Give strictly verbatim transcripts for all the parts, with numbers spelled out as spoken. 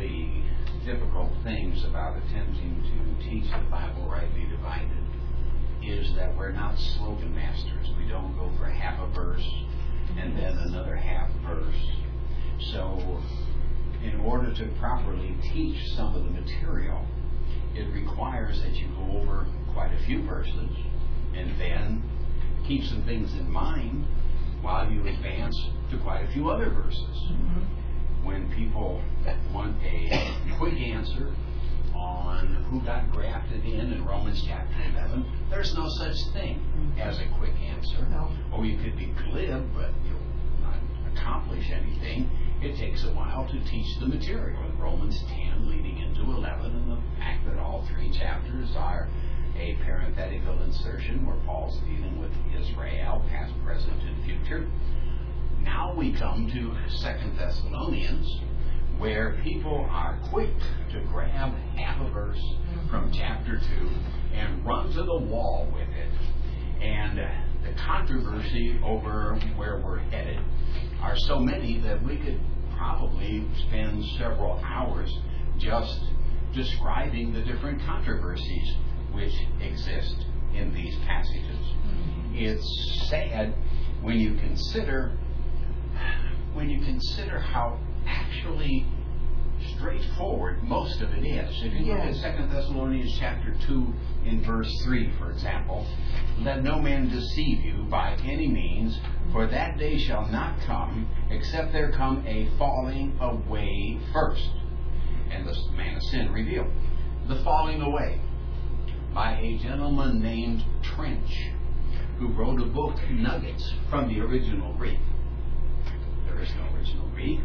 the difficult things about attempting to teach the Bible rightly divided is that we're not slogan masters. We don't go for half a verse and then another half verse. So in order to properly teach some of the material, it requires that you go over quite a few verses and then keep some things in mind while you advance to quite a few other verses. Mm-hmm. When people want a quick answer on who got grafted in in Romans chapter eleven, there's no such thing as a quick answer. No. Or you could be glib, but you'll not accomplish anything. It takes a while to teach the material. In Romans ten leading into eleven, and the fact that all three chapters are a parenthetical insertion where Paul's dealing with Israel, past, present, and future. Now we come to Second Thessalonians, where people are quick to grab half a verse from chapter two and run to the wall with it. And the controversy over where we're headed are so many that we could probably spend several hours just describing the different controversies which exist in these passages. Mm-hmm. It's sad when you consider when you consider how actually straightforward most of it is. If you yes. look at Second Thessalonians chapter two in verse three, for example, let no man deceive you by any means, for that day shall not come, except there come a falling away first, and the man of sin revealed. The falling away by a gentleman named Trench, who wrote a book, Nuggets, from the original Greek. There is no original Greek.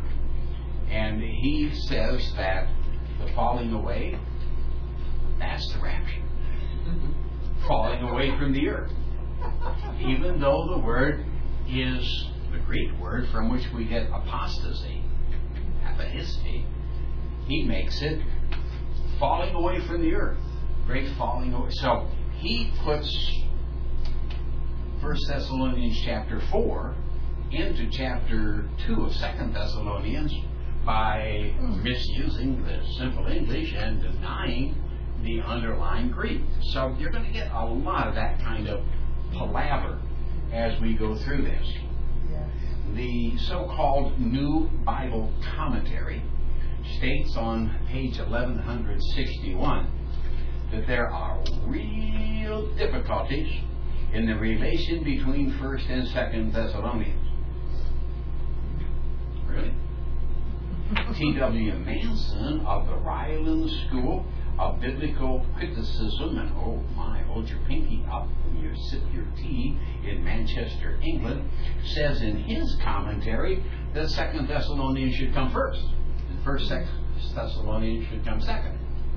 And he says that the falling away, that's the rapture. Falling away from the earth. Even though the word is the Greek word from which we get apostasy, apahisty, he makes it falling away from the earth. Great falling away. So he puts First Thessalonians chapter four into chapter two of Second Thessalonians by misusing the simple English and denying the underlying Greek. So you're going to get a lot of that kind of palaver as we go through this. Yes. The so-called New Bible Commentary states on page eleven sixty-one that there are real difficulties in the relation between First and Second Thessalonians. Really? T W Manson of the Ryland School of Biblical Criticism, and oh my, hold your pinky up when you sip your tea in Manchester, England, says in his commentary that Second Thessalonians should come first, and First Thessalonians should come second.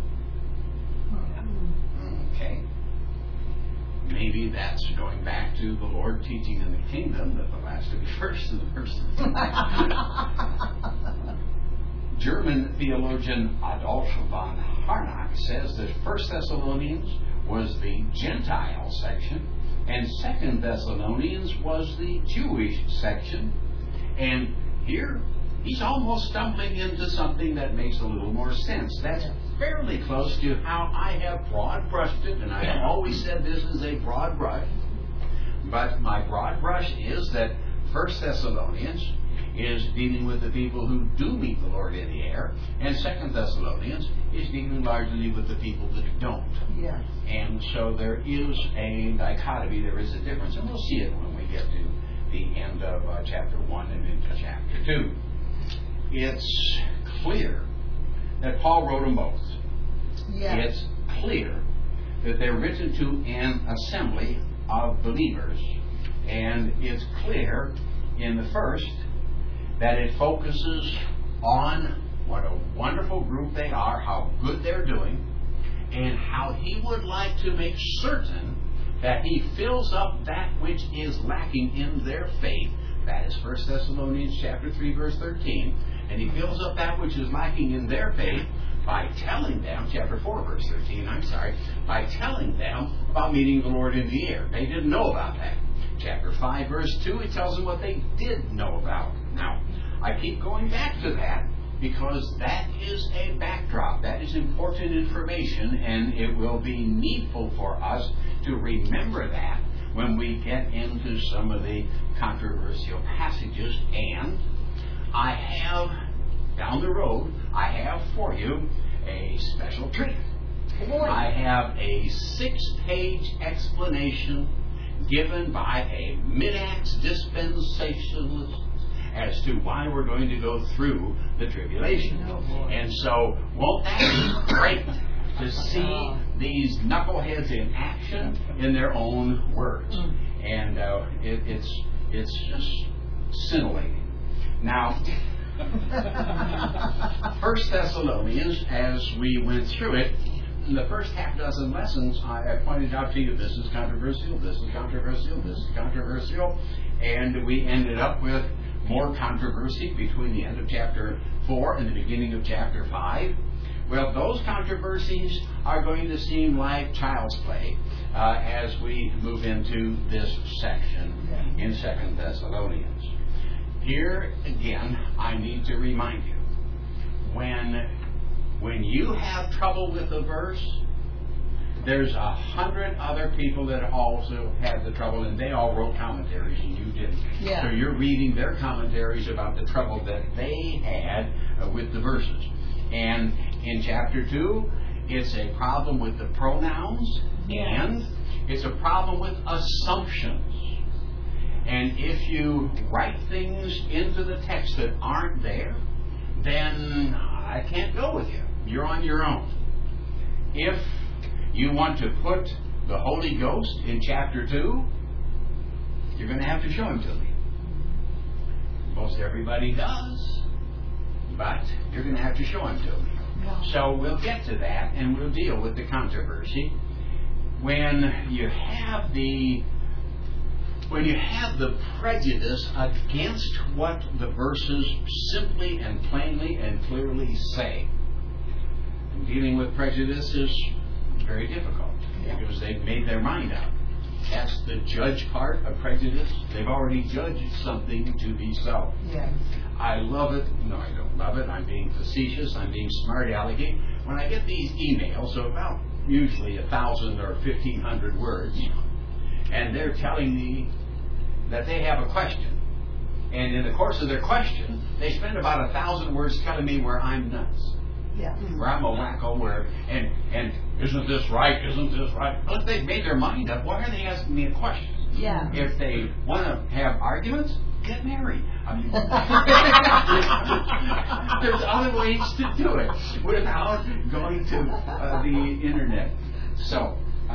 Okay. Maybe that's going back to the Lord teaching in the kingdom that the last to be first and the first to be last. German theologian Adolf von Harnack says that First Thessalonians was the Gentile section and Second Thessalonians was the Jewish section. And here he's almost stumbling into something that makes a little more sense. That's fairly close to how I have broad brushed it, and I have always said this is a broad brush. But my broad brush is that First Thessalonians is dealing with the people who do meet the Lord in the air, and Second Thessalonians is dealing largely with the people that don't. Yes. And so there is a dichotomy, there is a difference, and we'll see it when we get to the end of uh, chapter one and into chapter two. It's clear that Paul wrote them both. Yes. It's clear that they're written to an assembly of believers, and it's clear in the first that it focuses on what a wonderful group they are, how good they're doing, and how he would like to make certain that he fills up that which is lacking in their faith. That is First Thessalonians chapter three, verse thirteen. And he fills up that which is lacking in their faith by telling them, chapter four, verse thirteen, I'm sorry, by telling them about meeting the Lord in the air. They didn't know about that. Chapter five, verse two, it tells them what they did know about. Now, I keep going back to that because that is a backdrop. That is important information, and it will be needful for us to remember that when we get into some of the controversial passages. And I have, down the road, I have for you a special treat. I have a six-page explanation given by a mid-acts dispensationalist as to why we're going to go through the tribulation. Oh, and so, won't that be great to see these knuckleheads in action in their own words? And uh, it, it's it's just scintillating. Now, First Thessalonians, as we went through it, in the first half dozen lessons, I, I pointed out to you, this is controversial, this is controversial, this is controversial, and we ended up with more controversy between the end of chapter four and the beginning of chapter five. Well, those controversies are going to seem like child's play uh, as we move into this section in Second Thessalonians. Here again, I need to remind you, when when you have trouble with a verse, there's a hundred other people that also had the trouble, and they all wrote commentaries, and you didn't. Yeah. So you're reading their commentaries about the trouble that they had uh, with the verses. And in chapter two, it's a problem with the pronouns, yeah. and it's a problem with assumptions. And if you write things into the text that aren't there, then I can't go with you. You're on your own. If you want to put the Holy Ghost in chapter two, you're going to have to show him to me. Most everybody does, but you're going to have to show him to me. Yeah. So we'll get to that, and we'll deal with the controversy. When you have the when you have the prejudice against what the verses simply and plainly and clearly say, and dealing with prejudice is very difficult, yeah. because they've made their mind up. That's the judge part of prejudice. They've already judged something to be so. Yes. I love it. No, I don't love it. I'm being facetious. I'm being smart-alecky. When I get these emails, so about usually a thousand or fifteen hundred words, and they're telling me that they have a question, and in the course of their question, they spend about a thousand words telling me where I'm nuts. Yeah. Where I'm a wacko, where, and, and isn't this right, isn't this right? Well, if they've made their mind up, why are they asking me a question? Yeah. If they want to have arguments, get married. I mean, there's other ways to do it without going to uh, the internet. So,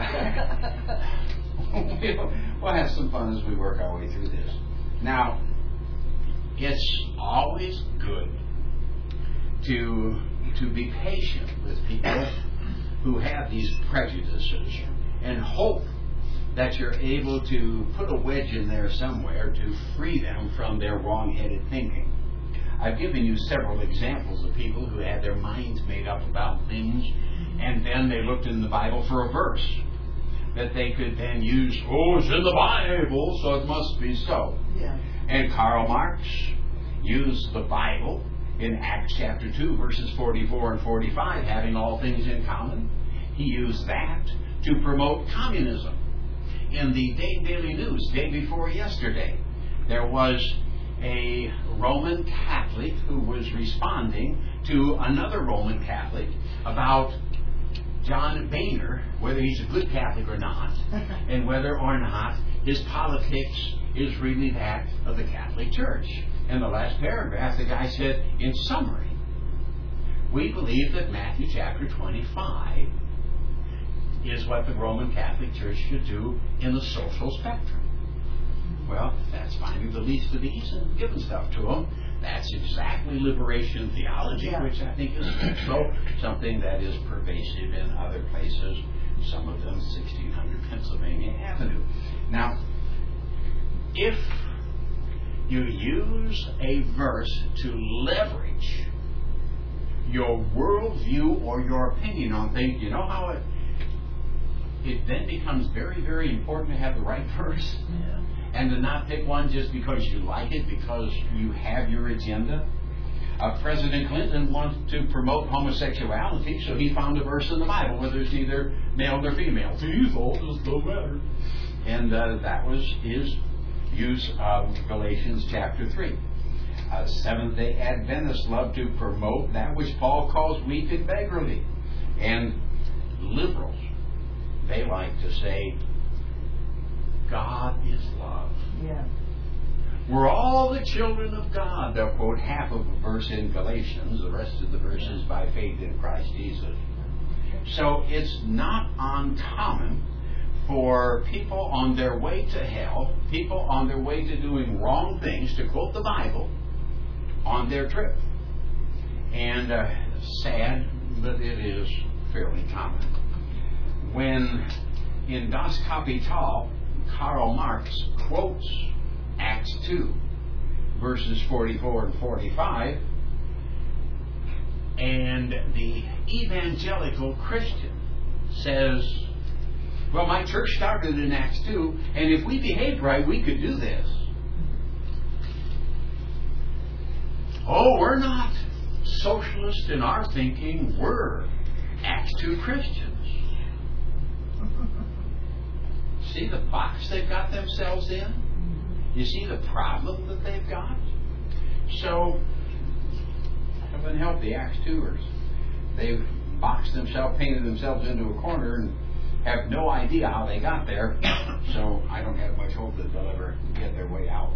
we'll, we'll have some fun as we work our way through this. Now, it's always good to to be patient with people who have these prejudices, and hope that you're able to put a wedge in there somewhere to free them from their wrong-headed thinking. I've given you several examples of people who had their minds made up about things, and then they looked in the Bible for a verse that they could then use. Oh, it's in the Bible, so it must be so. Yeah. And Karl Marx used the Bible in Acts chapter two, verses forty-four and forty-five, having all things in common. He used that to promote communism. In the Day Daily News, day before yesterday, there was a Roman Catholic who was responding to another Roman Catholic about John Boehner, whether he's a good Catholic or not, and whether or not his politics is really that of the Catholic Church. In the last paragraph, the guy said, in summary, we believe that Matthew chapter twenty-five is what the Roman Catholic Church should do in the social spectrum. Well, that's finding the least of these and giving stuff to them. That's exactly liberation theology, yeah. which I think is also something that is pervasive in other places, some of them sixteen hundred Pennsylvania Avenue. Now, if you use a verse to leverage your worldview or your opinion on things, you know how it it then becomes very, very important to have the right verse, yeah. and to not pick one just because you like it, because you have your agenda. uh, President Clinton wanted to promote homosexuality, so he found a verse in the Bible where there's neither male nor female. These all just don't matter. And uh, that was his use of Galatians chapter three. Uh, Seventh-day Adventists love to promote that which Paul calls weak and beggarly. And liberals, they like to say, God is love. Yeah. We're all the children of God. They'll quote half of a verse in Galatians, the rest of the verses by faith in Christ Jesus. So it's not uncommon for people on their way to hell, people on their way to doing wrong things, to quote the Bible on their trip. And uh, sad, but it is fairly common. When in Das Kapital, Karl Marx quotes Acts two, verses forty-four and forty-five, and the evangelical Christian says, well, my church started in Acts two, and if we behaved right, we could do this. Oh, we're not socialist in our thinking. We're Acts two Christians. See the box they've got themselves in? You see the problem that they've got? So, heaven help the Acts twoers. They've boxed themselves, painted themselves into a corner, and have no idea how they got there. So, I don't have much hope that they'll ever get their way out.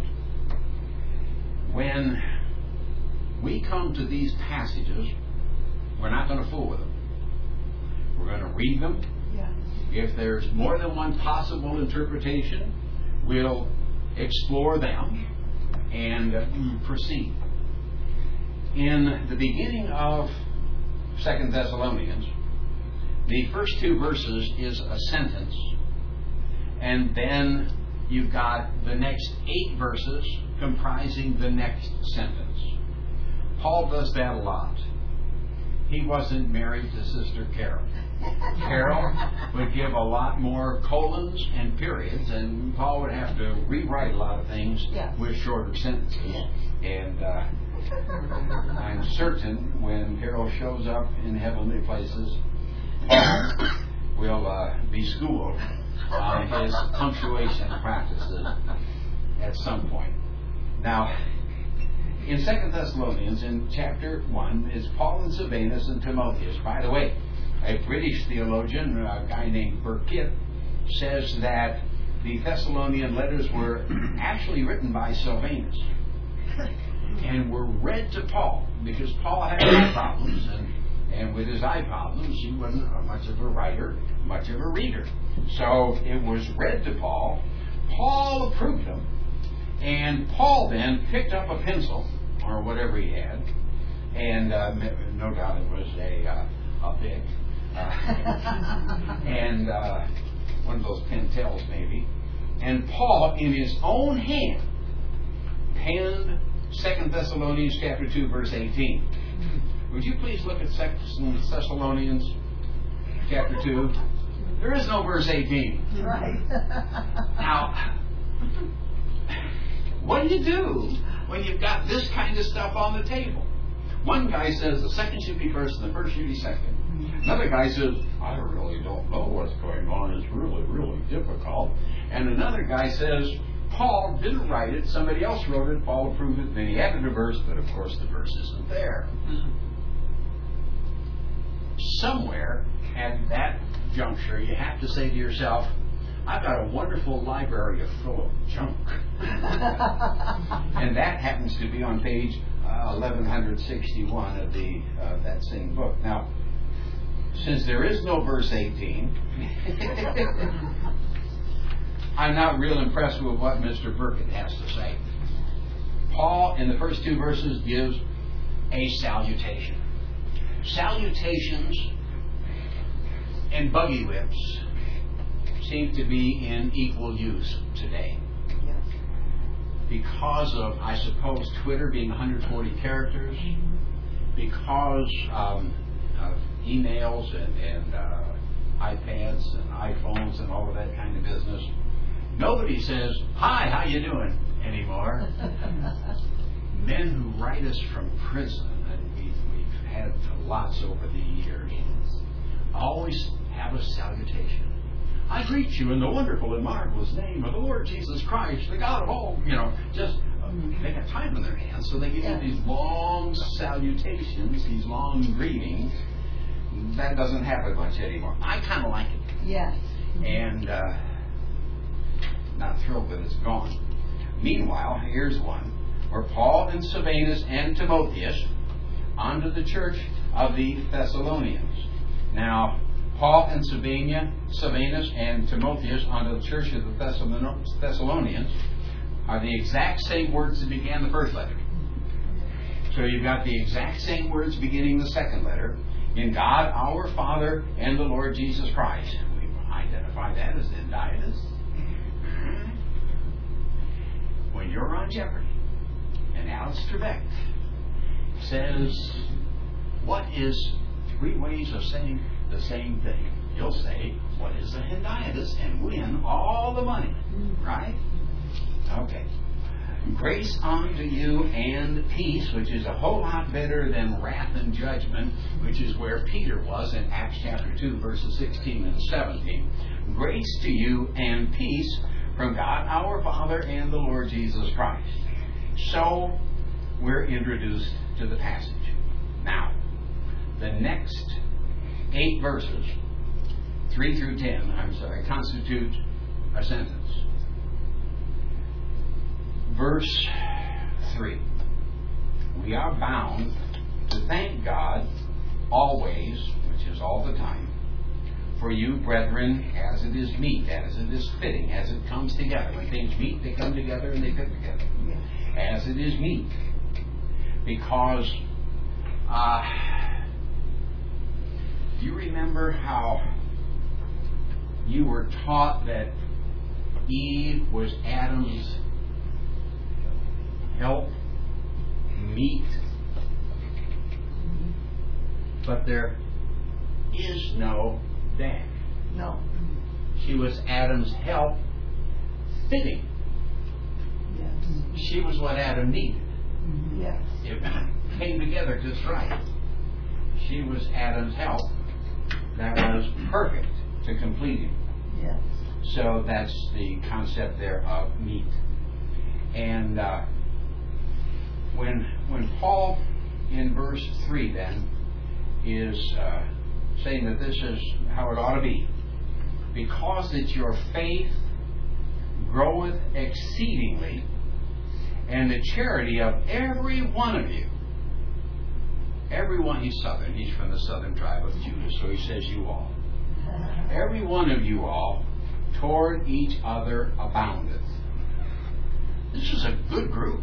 When we come to these passages, we're not going to fool with them. We're going to read them. Yeah. If there's more than one possible interpretation, we'll explore them and uh, proceed. In the beginning of Second Thessalonians, the first two verses is a sentence, and then you've got the next eight verses comprising the next sentence. Paul does that a lot. He wasn't married to Sister Carol. Carol would give a lot more colons and periods, and Paul would have to rewrite a lot of things yes. with shorter sentences. Yes. And uh, I'm certain when Carol shows up in heavenly places, Paul will uh, be schooled on his punctuation practices at some point. Now, in Second Thessalonians, in chapter one, is Paul and Silvanus and Timotheus. By the way, a British theologian, a guy named Burkitt, says that the Thessalonian letters were actually written by Silvanus and were read to Paul, because Paul had eye problems, and, and with his eye problems, he wasn't much of a writer, much of a reader. So it was read to Paul. Paul approved them, and Paul then picked up a pencil, or whatever he had, and uh, no doubt it was a, uh, a pick, uh, and uh, one of those pentels maybe, and Paul, in his own hand, penned Second Thessalonians chapter two, verse eighteen. Would you please look at Second Thessalonians chapter two? There is no verse eighteen. Right. Now, what do you do when you've got this kind of stuff on the table? One guy says the second should be first and the first should be second. Another guy says, I really don't know what's going on. It's really, really difficult. And another guy says, Paul didn't write it. Somebody else wrote it. Paul approved it. Then he added a verse, but of course the verse isn't there. Somewhere at that juncture, you have to say to yourself, I've got a wonderful library full of junk. And that happens to be on page uh, eleven sixty-one of the uh, that same book. Now, since there is no verse eighteen, I'm not real impressed with what Mister Burkitt has to say. Paul, in the first two verses, gives a salutation. Salutations and buggy whips seem to be in equal use today. Yes. Because of, I suppose, Twitter being one hundred forty characters, because um, of emails and, and uh, iPads and iPhones and all of that kind of business, nobody says, hi, how you doing, anymore. Men who write us from prison lots over the years. Always have a salutation. I greet you in the wonderful and marvelous name of the Lord Jesus Christ, the God of all. You know, just um, they got time in their hands, so they give you these long salutations, these long greetings. That doesn't happen much anymore. I kind of like it. Yes. And uh, not thrilled that it's gone. Meanwhile, here's one where Paul and Silvanus and Timotheus unto the church of the Thessalonians. Now, Paul and Silvanus and Timotheus unto the church of the Thessalonians are the exact same words that began the first letter. So you've got the exact same words beginning the second letter. In God our Father and the Lord Jesus Christ. We identify that as indictus. When you're on Jeopardy, and Alex Trebek says, what is three ways of saying the same thing? You'll say, what is a indictus, and win all the money. Right? Okay. Grace unto you and peace, which is a whole lot better than wrath and judgment, which is where Peter was in Acts chapter two, verses sixteen and seventeen. Grace to you and peace from God our Father and the Lord Jesus Christ. So, we're introduced to the passage. Now, the next eight verses, three through ten, I'm sorry, constitute a sentence. Verse three. We are bound to thank God always, which is all the time, for you, brethren, as it is meet, as it is fitting, as it comes together. When things meet, they come together and they fit together. As it is meet. Because uh, you remember how you were taught that Eve was Adam's help, meet, but there is no dash. No. She was Adam's help, fitting. Yes. She was what Adam needed. Yes. It came together just right. She was Adam's help that was perfect to complete him. Yes. So that's the concept there of meet. And uh, when when Paul in verse three then is uh, saying that this is how it ought to be, because that your faith groweth exceedingly, and the charity of every one of you, every one, he's southern, he's from the southern tribe of Judah, so he says you all. Every one of you all toward each other aboundeth. This is a good group.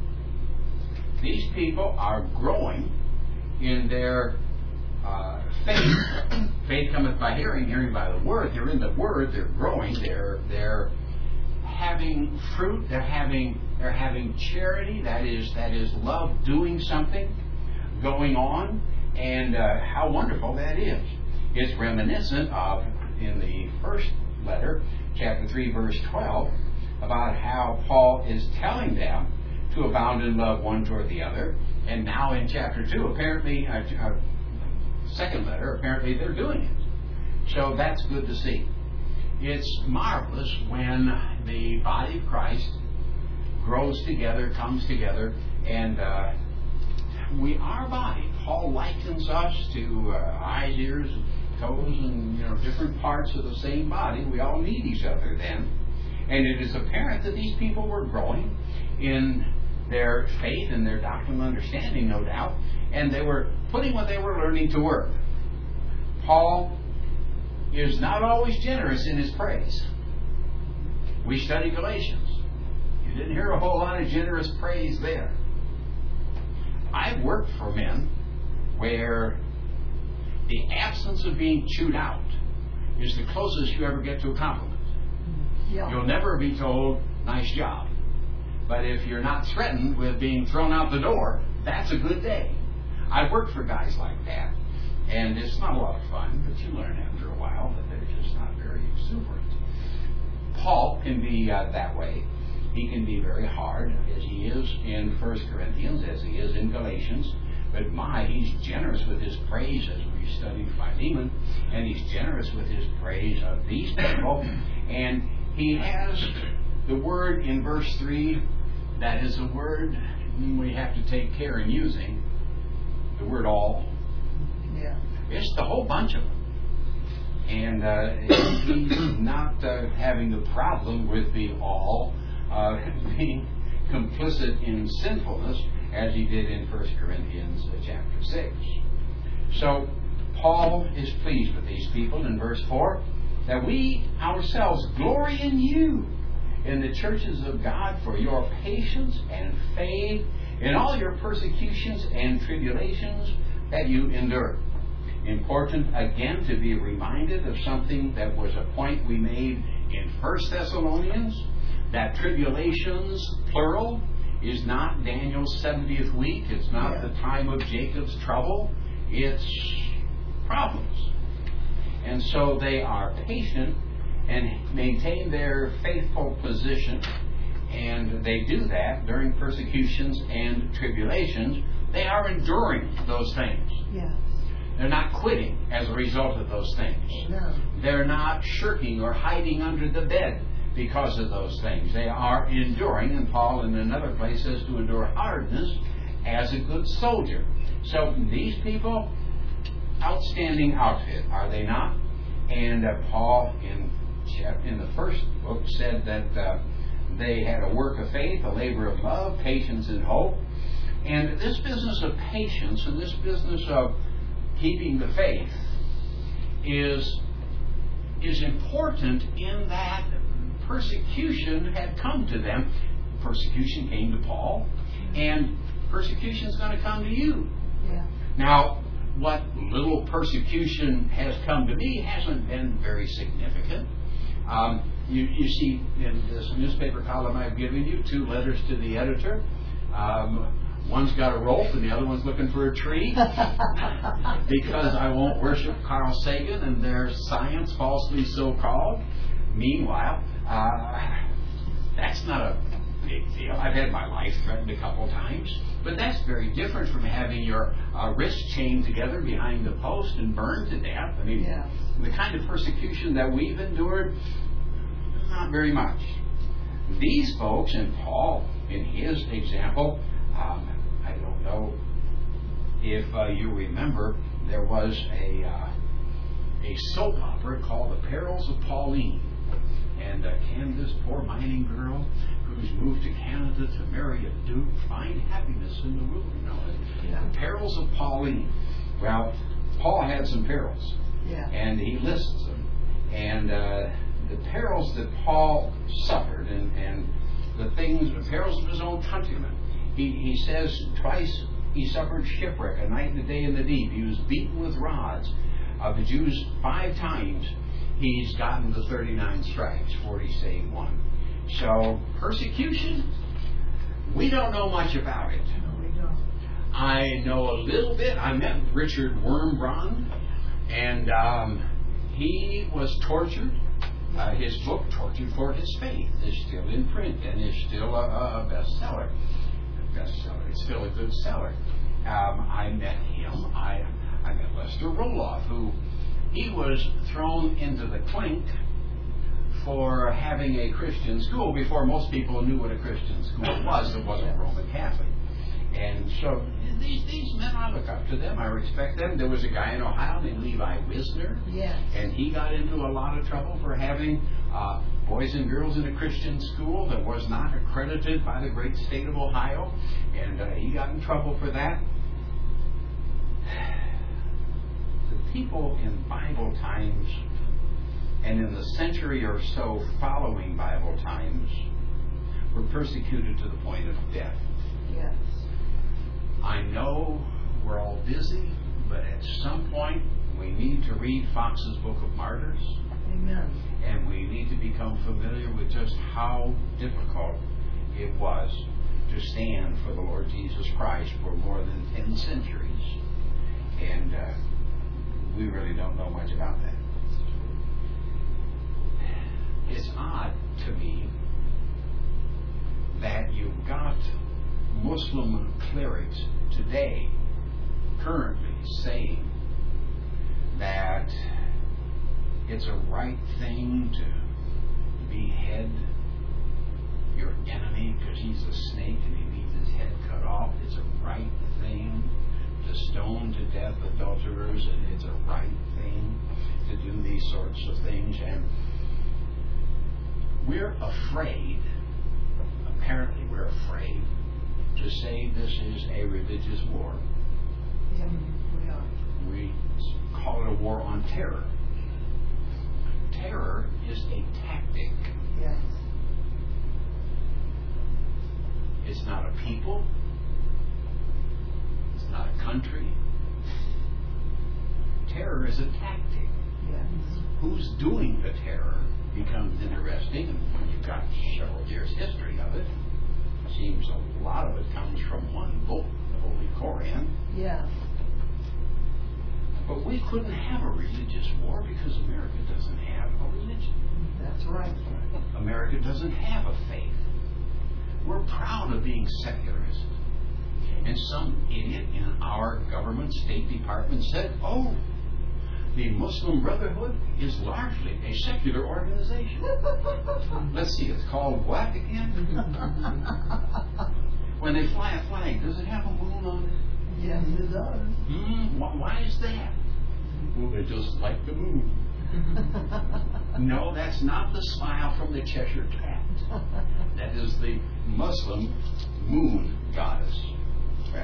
These people are growing in their uh, faith. Faith cometh by hearing, hearing by the word. They're in the word. They're growing. They're they're having fruit. They're having they're having charity. That is that is love doing something, going on, and uh, how wonderful that is. It's reminiscent of in the first letter, chapter three, verse twelve, about how Paul is telling them to abound in love one toward the other. And now in chapter two, apparently, uh, uh, second letter, apparently they're doing it. So that's good to see. It's marvelous when the body of Christ grows together, comes together, and uh, we are body. Paul likens us to uh, eyes, ears, toes, and you know different parts of the same body. We all need each other then. And it is apparent that these people were growing in their faith and their doctrinal understanding, no doubt, and they were putting what they were learning to work. Paul is not always generous in his praise. We study Galatians. You didn't hear a whole lot of generous praise there. I've worked for men where the absence of being chewed out is the closest you ever get to a compliment. Yeah. You'll never be told, nice job. But if you're not threatened with being thrown out the door, that's a good day. I've worked for guys like that, and it's not a lot of fun, but you learn after a while that they're just not very exuberant. Paul can be uh, that way. He can be very hard, as he is in First Corinthians, as he is in Galatians. But my, he's generous with his praise as we studied Philemon, and he's generous with his praise of these people. And he has the word in verse three, that is a word we have to take care in using, the word all. Yeah. It's the whole bunch of them. And uh, he's not uh, having the problem with the all uh, being complicit in sinfulness, as he did in First Corinthians uh, chapter six. So Paul is pleased with these people in verse four, that we ourselves glory in you in the churches of God for your patience and faith in all your persecutions and tribulations that you endure. Important again to be reminded of something that was a point we made in First Thessalonians, that tribulations, plural, is not Daniel's seventieth week. It's not yeah. the time of Jacob's trouble. It's problems. And so they are patient and maintain their faithful position. And they do that during persecutions and tribulations. They are enduring those things. Yeah. They're not quitting as a result of those things. No. They're not shirking or hiding under the bed because of those things. They are enduring, and Paul in another place says to endure hardness as a good soldier. So these people, outstanding outfit, are they not? And uh, Paul in in the first book said that uh, they had a work of faith, a labor of love, patience and hope. And this business of patience and this business of keeping the faith is is important in that persecution had come to them. Persecution came to Paul, and persecution is going to come to you. Yeah. Now, what little persecution has come to me hasn't been very significant. Um, you, you see in this newspaper column I've given you, two letters to the editor. Um, One's got a rope and the other one's looking for a tree because I won't worship Carl Sagan and their science, falsely so called. Meanwhile, uh, that's not a big deal. I've had my life threatened a couple times, but that's very different from having your uh, wrist chained together behind the post and burned to death. I mean, yeah. the kind of persecution that we've endured, not very much. These folks, and Paul in his example, um, I don't know if uh, you remember, there was a uh, a soap opera called The Perils of Pauline. And uh, can this poor mining girl who's moved to Canada to marry a duke find happiness in the wilderness? You know, yeah. The Perils of Pauline. Well, Paul had some perils. Yeah. And he lists them. And uh, the perils that Paul suffered and, and the things, the perils of his own countrymen. He, he says twice he suffered shipwreck, a night and a day in the deep. He was beaten with rods. Of the Jews, five times he's gotten the thirty-nine stripes, forty save one. So, persecution, we don't know much about it. No, we don't. I know a little bit. I met Richard Wurmbrand, and um, he was tortured. Uh, his book, Tortured for His Faith, is still in print and is still a, a bestseller. bestseller. It's still a good seller. Um, I met him. I I met Lester Roloff, who he was thrown into the clink for having a Christian school before most people knew what a Christian school was. It wasn't Roman Catholic. And so these these men, I look up to them. I respect them. There was a guy in Ohio named Levi Wisner. Yes. And he got into a lot of trouble for having uh, boys and girls in a Christian school that was not accredited by the great state of Ohio. And uh, he got in trouble for that. The people in Bible times and in the century or so following Bible times were persecuted to the point of death. Yes. I know we're all busy, but at some point we need to read Fox's Book of Martyrs. Amen. And we need to become familiar with just how difficult it was to stand for the Lord Jesus Christ for more than ten centuries. And uh, we really don't know much about that. It's odd to me that you've got Muslim clerics today currently saying that it's a right thing to behead your enemy because he's a snake and he needs his head cut off. It's a right thing to stone to death adulterers, and it's a right thing to do these sorts of things. And we're afraid, apparently we're afraid, to say this is a religious war. Yeah, we are. We call it a war on terror. Terror is a tactic. Yes. It's not a people. It's not a country. Terror is a tactic. Yes. Who's doing the terror becomes interesting, and when you've got several years' history of it, it seems a lot of it comes from one book, the Holy Koran. Yes. But we couldn't have a religious war because America doesn't have a religion. That's right. America doesn't have a faith. We're proud of being secularist. And some idiot in our government, State Department, said, oh, the Muslim Brotherhood is largely a secular organization. Let's see, it's called what again? When they fly a flag, does it have a moon on it? Yes, it does. Hmm, why is that? Well, they just like the moon. No, that's not the smile from the Cheshire Cat. That is the Muslim moon goddess. Well,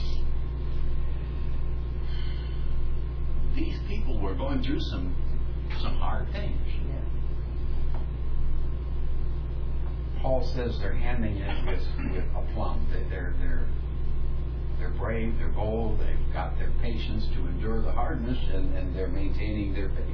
these people were going through some some hard things. Yes. Paul says they're handling it with, with aplomb. That they're they're they're brave, they're bold, they've got their patience to endure the hardness, and, and they're maintaining their faith.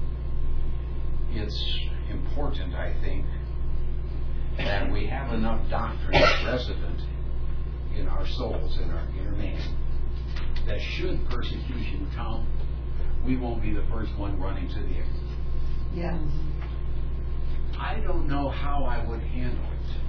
It's important, I think, that we have enough doctrine resident in our souls, in our inner man, that should persecution come, we won't be the first one running to the end. Yes. I don't know how I would handle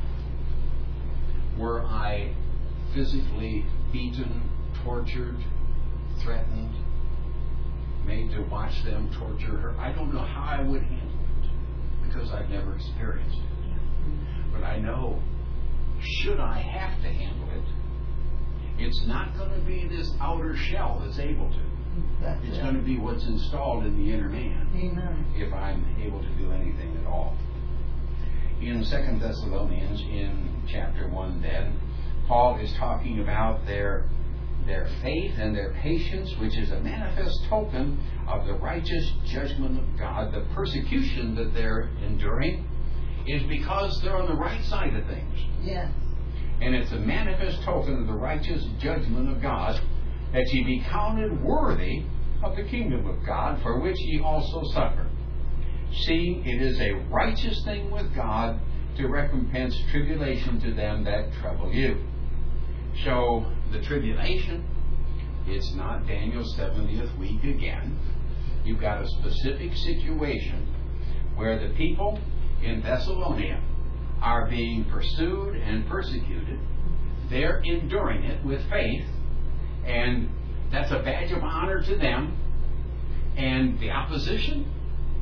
it. Were I physically beaten, tortured, threatened, made to watch them torture her, I don't know how I would handle it because I've never experienced it. But I know, should I have to handle it, it's not going to be this outer shell that's able to. That's It's it. going to be what's installed in the inner man, Amen. if I'm able to do anything at all. In Second Thessalonians, in chapter one then, Paul is talking about their their faith and their patience, which is a manifest token of the righteous judgment of God. The persecution that they're enduring is because they're on the right side of things. Yes. And it's a manifest token of the righteous judgment of God, that ye be counted worthy of the kingdom of God, for which ye also suffer. Seeing it is a righteous thing with God to recompense tribulation to them that trouble you. So, the tribulation, it's not Daniel's seventieth week again. You've got a specific situation where the people in Thessalonica are being pursued and persecuted. They're enduring it with faith, and that's a badge of honor to them. And the opposition,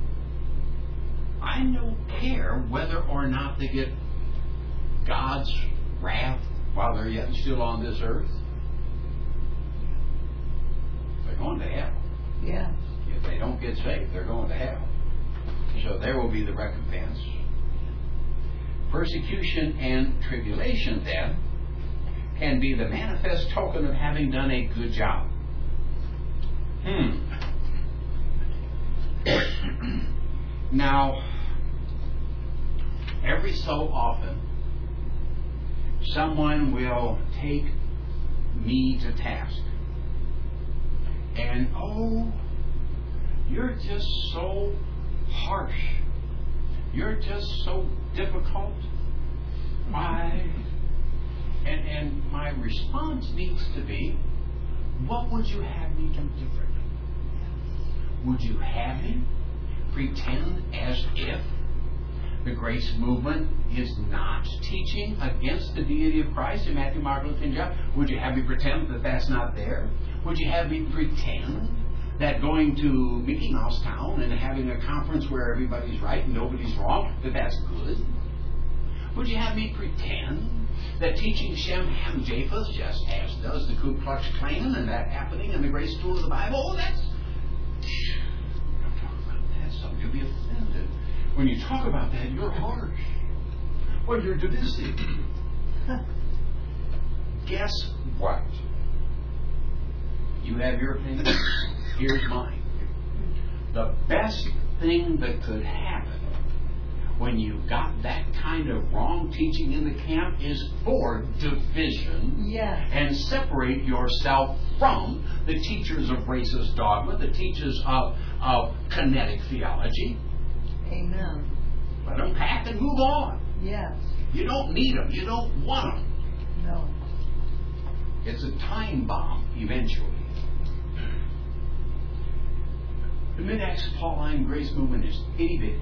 I don't care whether or not they get God's wrath while they're yet still on this earth. They're going to hell. Yes. If they don't get saved, they're going to hell. So there will be the recompense. Persecution and tribulation, then, can be the manifest token of having done a good job. Hmm. Now, every so often, someone will take me to task. And, oh, you're just so harsh. You're just so difficult. Why? And, and my response needs to be, what would you have me do differently? Would you have me pretend as if the grace movement is not teaching against the deity of Christ in Matthew, Mark, Luke, and John? Would you have me pretend that that's not there? Would you have me pretend that going to Mickey Mouse Town and having a conference where everybody's right and nobody's wrong, that that's good? Would you have me pretend that teaching Shem, Ham, Japheth, just as does the Ku Klux Klan, and that happening in the Grace School of the Bible, oh, that's... Don't talk about that. Some you'll be offended. When you talk about that, you're harsh. Well, you're divisive. Guess what? You have your opinion. Here's mine. The best thing that could happen when you got that kind of wrong teaching in the camp is for division. Yes. And separate yourself from the teachers of racist dogma, the teachers of, of kinetic theology. Amen. Let them pack and move on. Yes. You don't need them. You don't want them. No. It's a time bomb eventually. The Mid-Acts Pauline Grace Movement is itty-bitty.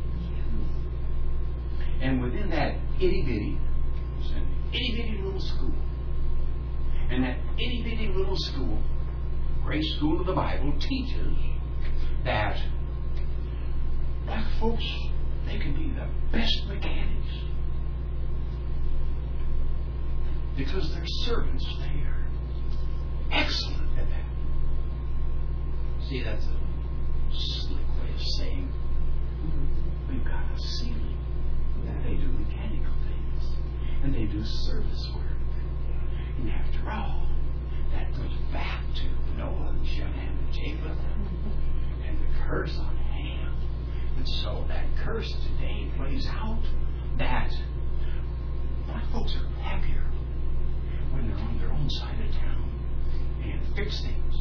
And within that itty-bitty, it's an itty-bitty little school. And that itty-bitty little school, Grace School of the Bible, teaches that black folks, they can be the best mechanics. Because they're servants, they are excellent at that. See, that's a slick way of saying we've got a ceiling. And they do mechanical things. And they do service work. And after all, that goes back to Noah and Shem, Ham, and Japheth and the curse on Ham. And so that curse today plays out that black folks are happier when they're on their own side of town and fix things.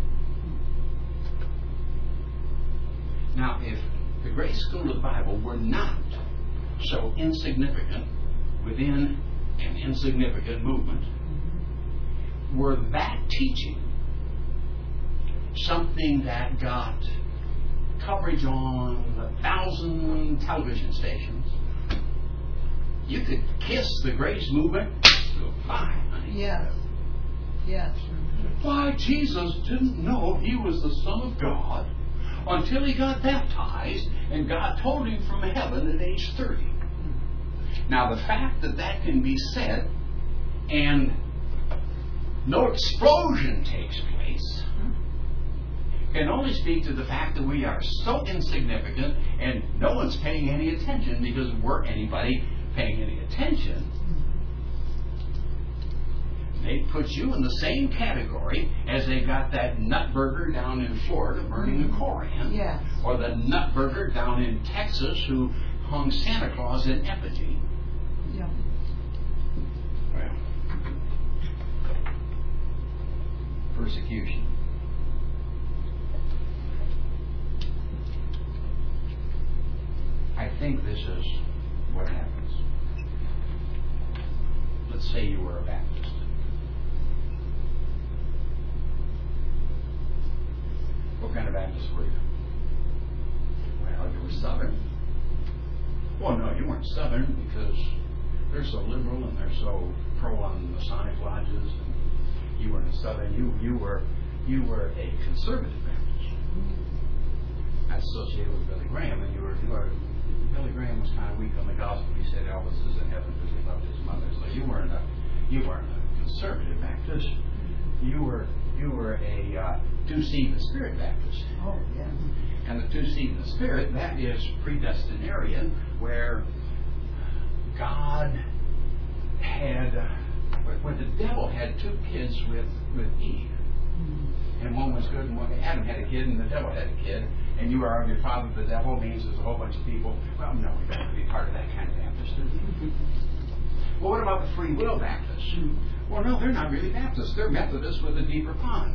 Now, if the Grace School of the Bible were not so insignificant within an insignificant movement, were that teaching something that got coverage on a thousand television stations, you could kiss the Grace movement goodbye, honey. Yes. Yes. Why, Jesus didn't know he was the Son of God until he got baptized and God told him from heaven at age thirty. Now, the fact that that can be said and no explosion takes place can only speak to the fact that we are so insignificant and no one's paying any attention, because were anybody paying any attention, they put you in the same category as they got that nutburger down in Florida burning the Koran, Yes. or the nutburger down in Texas who hung Santa Claus in effigy. Yeah. Well, persecution. I think this is what happens. Let's say you were a Baptist. What kind of Baptist were you? Well, you were Southern. Well, no, you weren't Southern because they're so liberal and they're so pro on Masonic lodges. And you weren't a Southern. You you were you were a conservative Baptist. That's associated with Billy Graham, and you were you were Billy Graham was kind of weak on the gospel. He said Elvis is in heaven because he loved his mother. So you weren't a you weren't a conservative Baptist. You were you were a uh, two-seed in the Spirit Baptist. Oh, yes. And the two-seed in the Spirit, that is predestinarian, where God had, uh, where the devil had two kids with, with Eve. Mm-hmm. And one was good and one, Adam had a kid and the devil had a kid. And you are of your father the devil means there's a whole bunch of people. Well, no, we don't want to be part of that kind of Baptist. Well, what about the free will Baptists? Well, no, they're not really Baptists. They're Methodists with a deeper pond.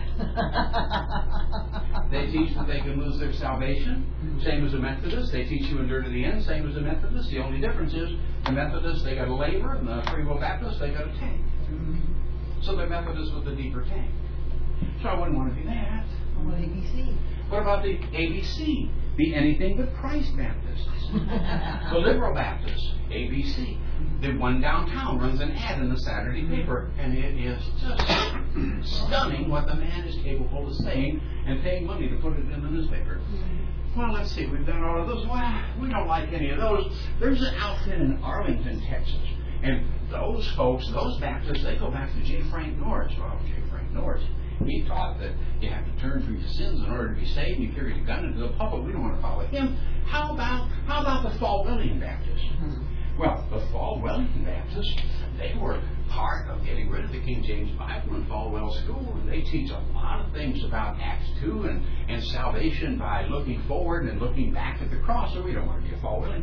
They teach that they can lose their salvation, same as a Methodist. They teach you endure to the end, same as a Methodist. The only difference is the Methodists, they got a laver, and the Free Will Baptists, they got a tank. So they're Methodists with a deeper tank. So I wouldn't want to be that. Well, A B C. What about the A B C? The Anything But Christ Baptists. The Liberal Baptists, A B C. The one downtown runs an ad in the Saturday paper, and it is just stunning what the man is capable of saying and paying money to put it in the newspaper. Well, let's see, we've done all of those. Well, we don't like any of those. There's an outfit in Arlington, Texas, and those folks, those Baptists, they go back to J. Frank Norris. Well, J. Frank Norris, he taught that you have to turn from your sins in order to be saved. You carry a gun into the pulpit. We don't want to follow him. How about how about the Falwellian Baptists? Mm-hmm. Well, the Falwellian Baptists, they were part of getting rid of the King James Bible in Falwell School, and they teach a lot of things about Acts two and, and salvation by looking forward and looking back at the cross. So we don't want to be a Falwellian.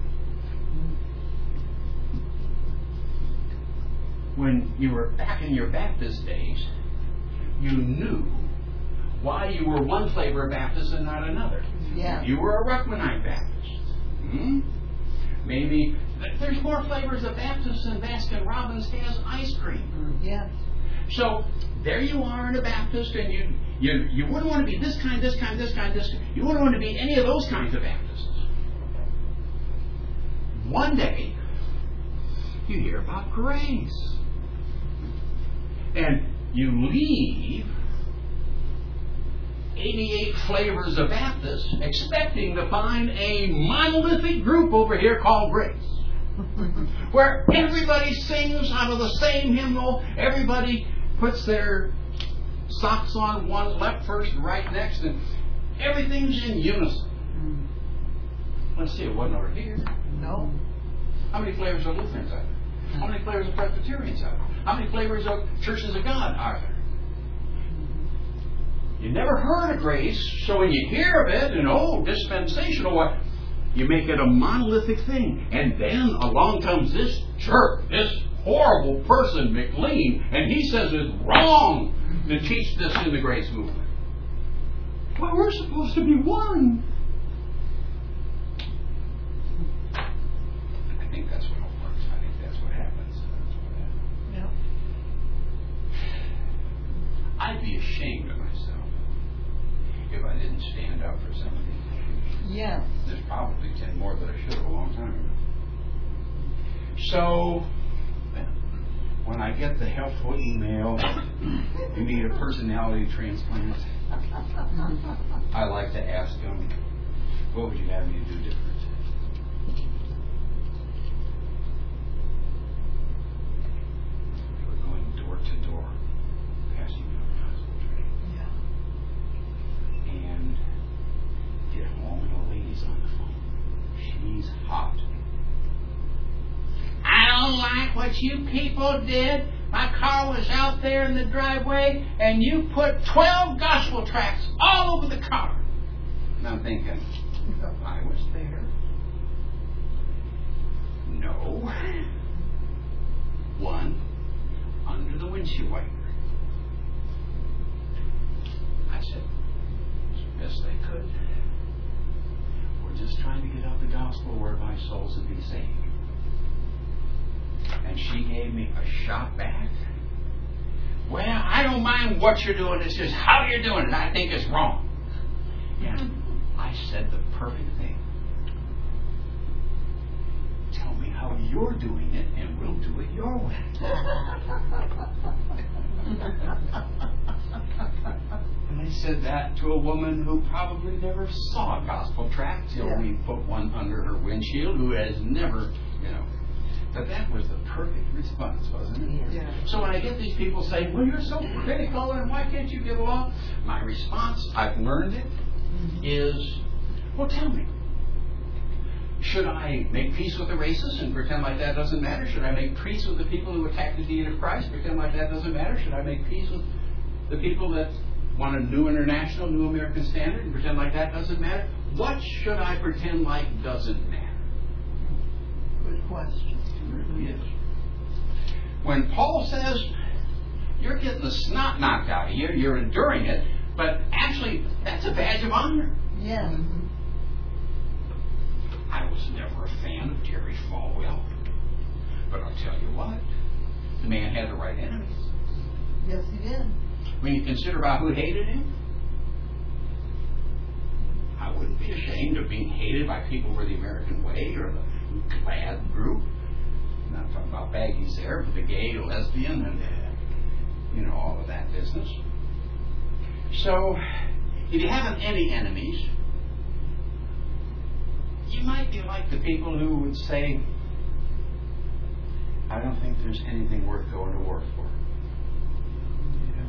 When you were back in your Baptist days, you knew why you were one flavor of Baptist and not another. Yeah. You were a Ruckmanite Baptist. Hmm? Maybe there's more flavors of Baptist than Baskin Robbins has ice cream. Yes. So there you are in a Baptist, and you you you wouldn't want to be this kind, this kind, this kind, this kind. You wouldn't want to be any of those kinds of Baptists. One day, you hear about grace. And you leave eighty-eight flavors of Baptists expecting to find a monolithic group over here called Grace, where everybody sings out of the same hymnal, everybody puts their socks on, one left first, right next, and everything's in unison. Let's see, it wasn't over here. No. How many flavors of Lutherans are there? How many flavors of Presbyterians are there? How many flavors of Churches of God are there? You never heard of grace, so when you hear of it, and oh, dispensational, what? You make it a monolithic thing. And then along comes this jerk, this horrible person, McLean, and he says it's wrong to teach this in the grace movement. Well, we're supposed to be one. I think that's what it works. I think that's what happens. That's what happens. Yep. I'd be ashamed of myself if I didn't stand up for some of these things. Yes. There's probably ten more that I should have a long time ago. So, when I get the helpful email, you need a personality transplant, I like to ask them, what would you have me do different? We're going door to door, passing out gospel training. Yeah. And get home and the lady's on the phone. She's hot. I don't like what you people did. My car was out there in the driveway and you put twelve gospel tracts all over the car. And I'm thinking, I was there. No. One under the windshield wiper. I said, as best they could. We're just trying to get out the gospel whereby souls would be saved. And she gave me a shot back. Well, I don't mind what you're doing. It's just how you're doing it. I think it's wrong. And I said the perfect thing. Tell me how you're doing it, and we'll do it your way. And I said that to a woman who probably never saw a gospel tract till yeah. we put one under her windshield, who has never, you know. But that was the perfect response, wasn't it? Yeah. So when I get these people saying, well, you're so critical, and why can't you get along? My response, I've learned it, mm-hmm. is, well, tell me. Should I make peace with the racists and pretend like that doesn't matter? Should I make peace with the people who attack the deity of Christ, pretend like that doesn't matter? Should I make peace with the people that want a new international, new American standard, and pretend like that doesn't matter? What should I pretend like doesn't matter? Good question. Yes. When Paul says you're getting the snot knocked out of you, you're enduring it, but actually that's a badge of honor. Yeah. I was never a fan of Jerry Falwell, but I'll tell you what, the man had the right enemies. Yes, he did. When you consider about who hated him, ashamed of being hated by people for the American way or the GLAAD group. I'm not talking about baggies there, but the gay, lesbian, and, uh, you know, all of that business. So, if you haven't any enemies, you might be like the people who would say, I don't think there's anything worth going to war for. Yeah.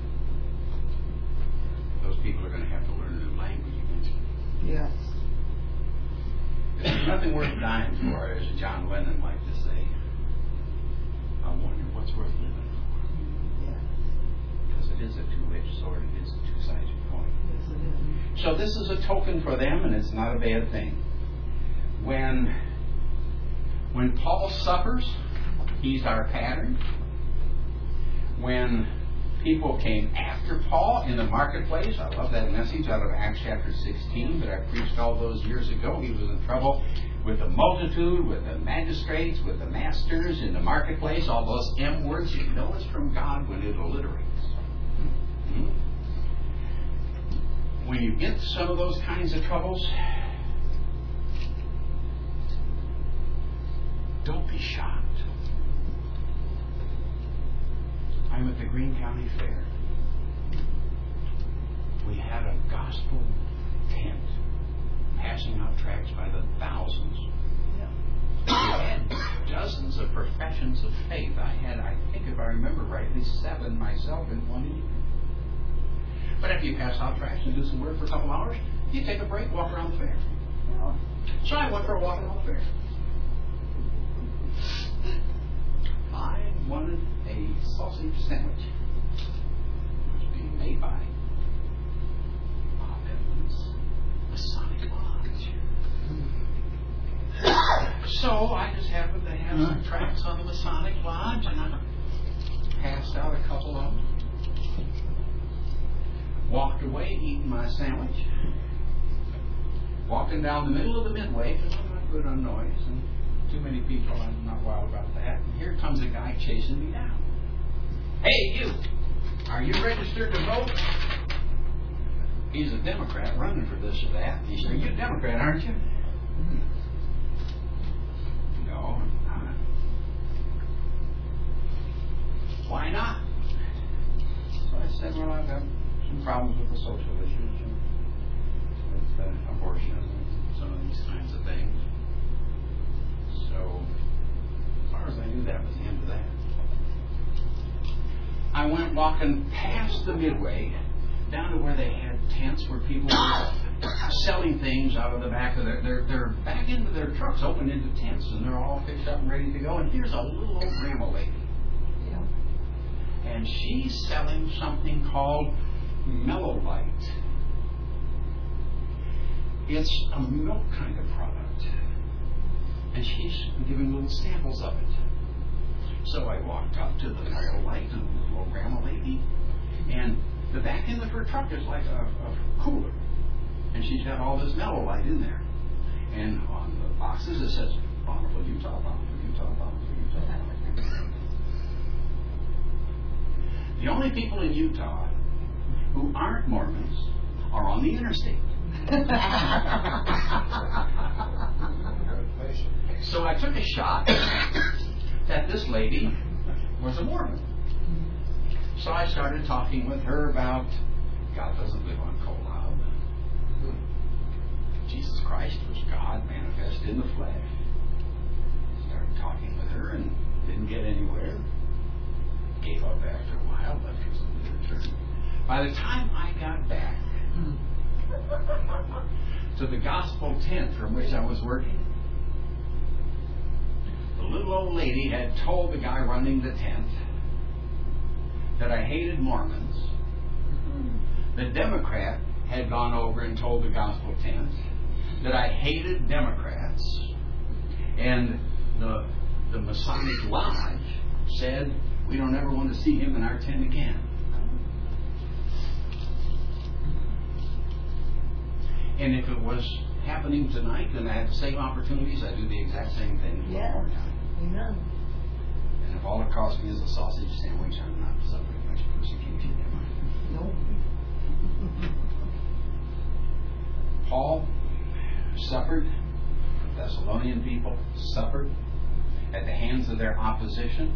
Those people are going to have to learn a new language eventually. Yes. There's nothing worth dying for, as John Lennon liked to say. I wonder what's worth living for. Yes. Because it is a two-edged sword. It is a two-sided coin. Yes, it is. So this is a token for them, and it's not a bad thing. When, when Paul suffers, he's our pattern. When people came after Paul in the marketplace, I love that message out of Acts chapter sixteen that I preached all those years ago. He was in trouble with the multitude, with the magistrates, with the masters in the marketplace, all those M words. You know it's from God when it alliterates. Hmm? When you get some of those kinds of troubles, don't be shocked. I'm at the Greene County Fair. We had a gospel tent passing out tracts by the thousands. Yeah. We had dozens of professions of faith. I had, I think if I remember rightly, seven myself in one evening. But after you pass out tracts and do some work for a couple hours, you take a break, walk around the fair. Yeah. So I went for a walk around the fair. I wanted a sausage sandwich. It was being made by Bob Evans, Masonic Lodge. So I just happened to have some tracts on the Masonic Lodge, and I passed out a couple of them. Walked away, eating my sandwich. Walking down the middle of the midway, because I'm not good on noise, and too many people, I'm not wild about that. And here comes a guy chasing me down. Hey, you! Are you registered to vote? He's a Democrat running for this or that. He said, you're a Democrat, aren't you? Hmm. No, I'm not. Why not? So I said, well, I've got some problems with the social issues and with uh, abortion and some of these kinds of things. So, as far as I knew, that was the end of that. I went walking past the midway down to where they had tents where people were selling things out of the back of their, their, their back into their trucks, open into tents, and they're all fixed up and ready to go. And here's a little old grandma lady. Yeah. And she's selling something called Mellow Light. It's a milk kind of product. And she's giving little samples of it. So I walked up to the Mellow Light and the little grandma lady. And the back end of her truck is like a, a cooler. And she's got all this Mellow Light in there. And on the boxes it says, Bountiful, Utah, Bountiful, Utah, Bountiful, Utah. The only people in Utah who aren't Mormons are on the interstate. So I took a shot that this lady was a Mormon. So I started talking with her about God doesn't live on Kolob. Jesus Christ was God manifested in the flesh. Started talking with her and didn't get anywhere. Gave up after a while, left her some literature. By the time I got back to the gospel tent from which I was working, the little old lady had told the guy running the tent that I hated Mormons. The Democrat had gone over and told the gospel tent that I hated Democrats. And the, the Masonic Lodge said, we don't ever want to see him in our tent again. And if it was happening tonight and I had the same opportunities, I'd do the exact same thing one Yes. more time. Amen. And if all it cost me is a sausage sandwich, I'm not suffering much persecution, am I? No. Paul suffered, the Thessalonian people suffered at the hands of their opposition,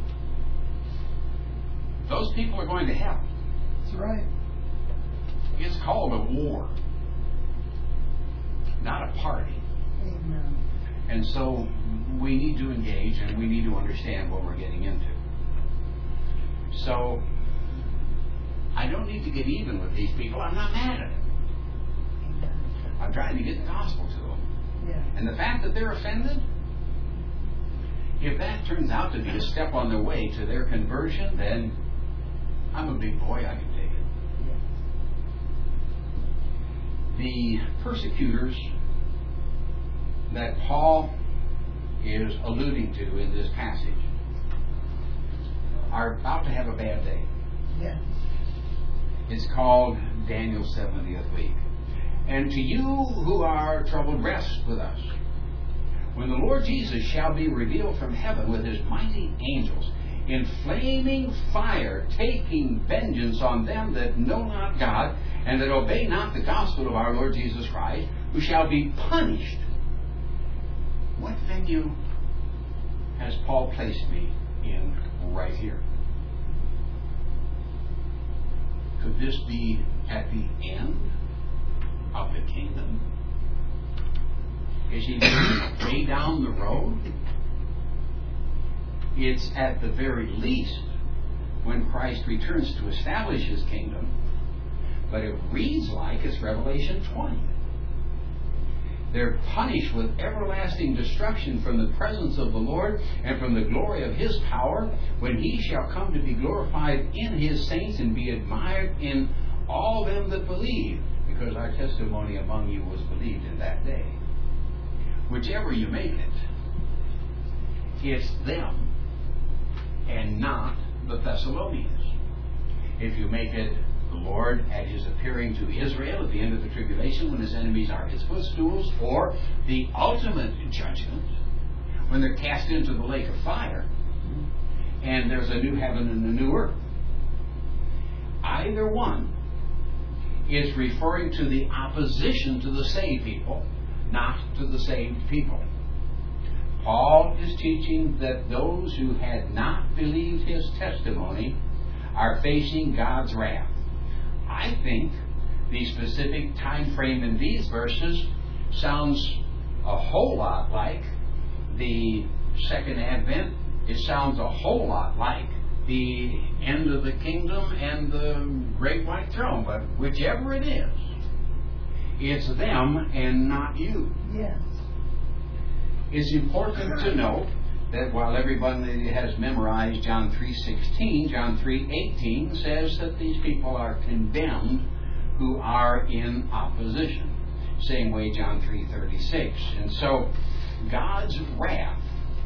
those people are going to hell. That's right. It's called a war, not a party. Amen. And so we need to engage and we need to understand what we're getting into. So I don't need to get even with these people. I'm not mad at them. Amen. I'm trying to get the gospel to them. Yeah. And the fact that they're offended, if that turns out to be a step on the way to their conversion, then I'm a big boy. I can take it. Yes. The persecutors that Paul is alluding to in this passage are about to have a bad day. Yes. It's called Daniel's seventieth week. And to you who are troubled, rest with us. When the Lord Jesus shall be revealed from heaven with his mighty angels, in flaming fire, taking vengeance on them that know not God, and that obey not the gospel of our Lord Jesus Christ, who shall be punished. What venue has Paul placed me in right here? Could this be at the end of the kingdom? Is he way down the road? It's at the very least when Christ returns to establish his kingdom, but it reads like it's Revelation twenty. They're punished with everlasting destruction from the presence of the Lord and from the glory of his power, when he shall come to be glorified in his saints and be admired in all them that believe, because our testimony among you was believed in that day. Whichever you make it, it's them and not the Thessalonians. If you make it the Lord at his appearing to Israel at the end of the tribulation, when his enemies are his footstools, or the ultimate judgment when they're cast into the lake of fire and there's a new heaven and a new earth. Either one is referring to the opposition to the saved people, not to the saved people. Paul is teaching that those who had not believed his testimony are facing God's wrath. I think the specific time frame in these verses sounds a whole lot like the second advent. It sounds a whole lot like the end of the kingdom and the great white throne. But whichever it is, it's them and not you. Yes. It's important to note that while everybody has memorized John three sixteen, John three eighteen says that these people are condemned who are in opposition. Same way John three thirty-six. And so God's wrath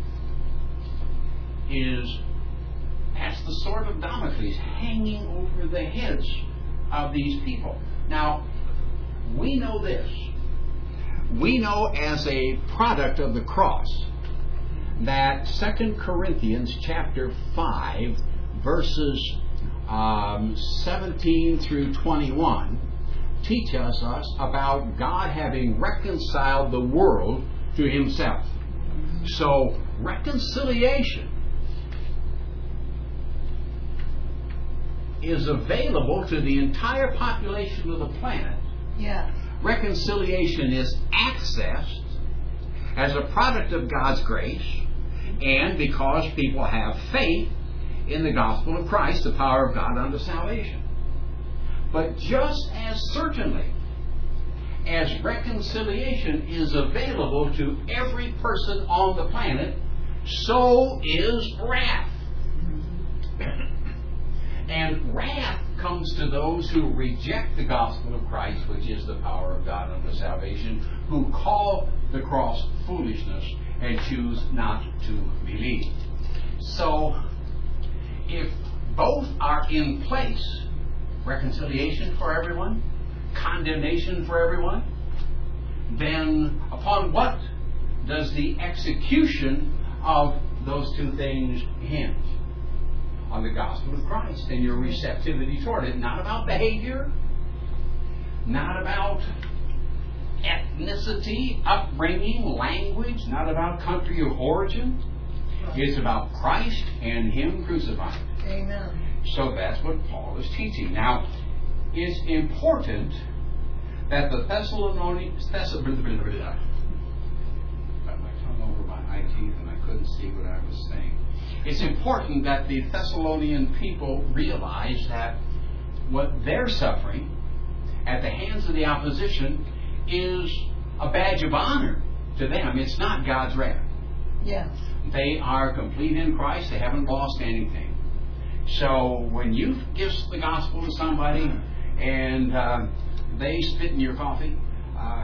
is, that's the sword of Damocles hanging over the heads of these people. Now, we know this. We know as a product of the cross that Second Corinthians chapter five verses um, seventeen through twenty-one teach us, us about God having reconciled the world to himself. So reconciliation is available to the entire population of the planet. Yes. Reconciliation is accessed as a product of God's grace, and because people have faith in the gospel of Christ, the power of God unto salvation. But just as certainly as reconciliation is available to every person on the planet, so is wrath. And wrath comes to those who reject the gospel of Christ, which is the power of God unto salvation, who call the cross foolishness and choose not to believe. So, if both are in place, reconciliation for everyone, condemnation for everyone, then upon what does the execution of those two things hinge? On the gospel of Christ and your receptivity toward it. Not about behavior, not about ethnicity, upbringing, language, not about country of origin. It's about Christ and Him crucified. Amen. So that's what Paul is teaching. Now, it's important that the Thessalonians... Thess- got my tongue over my eye teeth and I couldn't see what I was saying. It's important that the Thessalonian people realize that what they're suffering at the hands of the opposition is a badge of honor to them. It's not God's wrath. Yes. They are complete in Christ. They haven't lost anything. So when you give the gospel to somebody and uh, they spit in your coffee, uh,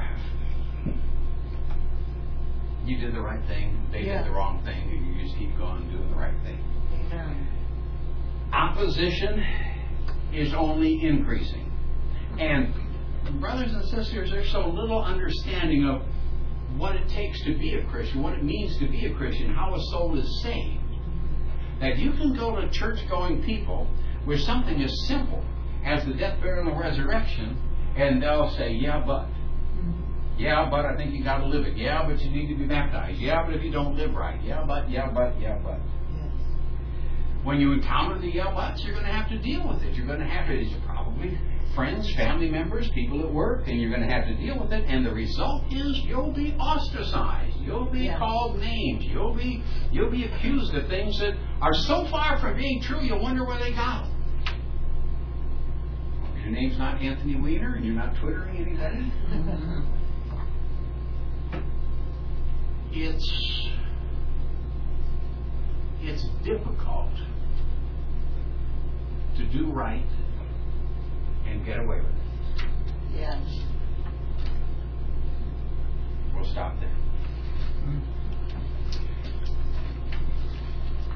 you did the right thing. They Yeah. did the wrong thing. And you just keep going doing the right thing. Amen. Opposition is only increasing. And brothers and sisters, there's so little understanding of what it takes to be a Christian, what it means to be a Christian, how a soul is saved. That you can go to church-going people with something as simple as the death, burial, and resurrection, and they'll say, yeah, but. Yeah, but I think you got to live it. Yeah, but you need to be baptized. Yeah, but if you don't live right. Yeah, but, yeah, but, yeah, but. Yes. When you encounter the yeah, buts, you're going to have to deal with it. You're going to have to, it's probably friends, family members, people at work, and you're going to have to deal with it. And the result is you'll be ostracized. You'll be Yeah. called names. You'll be you'll be accused of things that are so far from being true, you'll wonder where they got them. Your name's not Anthony Weiner, and you're not Twittering anybody. It's it's difficult to do right and get away with it. Yes. We'll stop there.